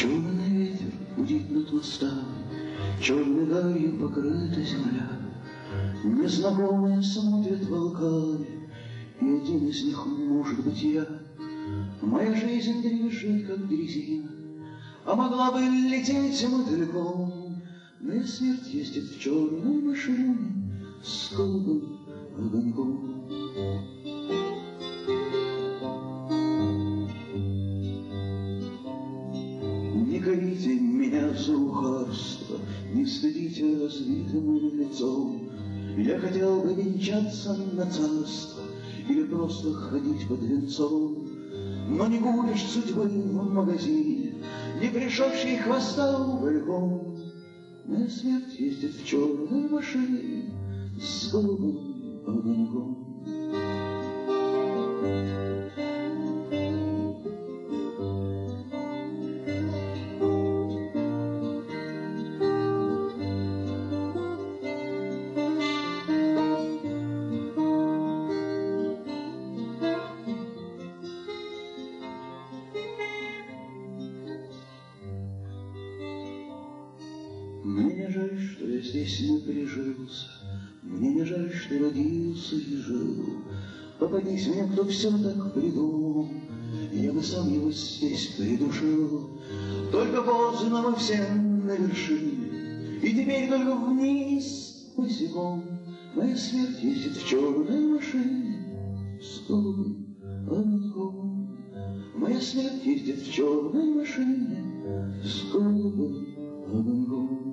Черный ветер гудит над мостами, черной гарью покрыта земля. Незнакомые смотрят волками, и один из них может быть я. Моя жизнь дрожит, как дрезина, а могла бы лететь мотыльком. Но и смерть ездит в черной машине с голубым огоньком. Не корите меня за ухарство, не стыдите разбитым лицом. Я хотел бы венчаться на царство или просто ходить под венцом. Но не купишь судьбы в магазине, не пришедший хвоста угольком. Моя смерть ездит в черной машине с голубым огоньком. Мне не жаль, что я здесь не прижился, мне не жаль, что родился и жил. Попадись мне, кто все так придумал, я бы сам его здесь придушил. Только поздно мы все на вершине, и теперь только вниз босиком. Моя смерть ездит в черной машине с голубым огоньком. Моя смерть ездит в черной машине с голубым огоньком.